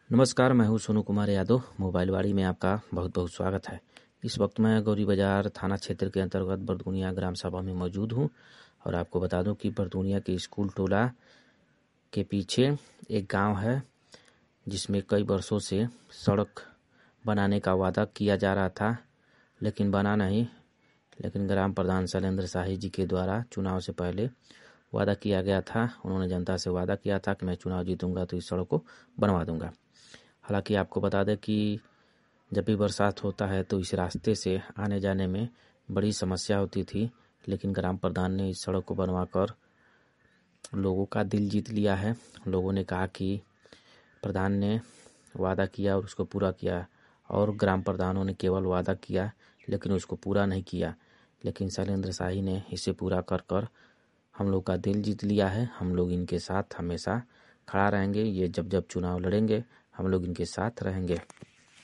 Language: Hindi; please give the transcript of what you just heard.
नमस्कार, मैं हूं सोनू कुमार यादव। मोबाइल वाड़ी में आपका बहुत बहुत स्वागत है। इस वक्त मैं गौरी बाजार थाना क्षेत्र के अंतर्गत बरदुनिया ग्राम सभा में मौजूद हूं और आपको बता दूं कि बरदुनिया के स्कूल टोला के पीछे एक गांव है जिसमें कई वर्षों से सड़क बनाने का वादा किया जा रहा था, लेकिन बना नहीं। लेकिन ग्राम प्रधान शैलेंद्र शाही जी के द्वारा चुनाव से पहले वादा किया गया था। उन्होंने जनता से वादा किया था कि मैं चुनाव जीतूंगा तो इस सड़क को बनवा दूंगा। हालांकि आपको बता दें कि जब भी बरसात होता है तो इस रास्ते से आने जाने में बड़ी समस्या होती थी, लेकिन ग्राम प्रधान ने इस सड़क को बनवाकर लोगों का दिल जीत लिया है। लोगों ने कहा कि प्रधान ने वादा किया और उसको पूरा किया, और ग्राम प्रधानों ने केवल वादा किया लेकिन उसको पूरा नहीं किया। लेकिन शैलेंद्र शाही ने इसे पूरा कर कर हम लोग का दिल जीत लिया है। हम लोग इनके साथ हमेशा खड़ा रहेंगे। ये जब जब चुनाव लड़ेंगे हम लोग इनके साथ रहेंगे।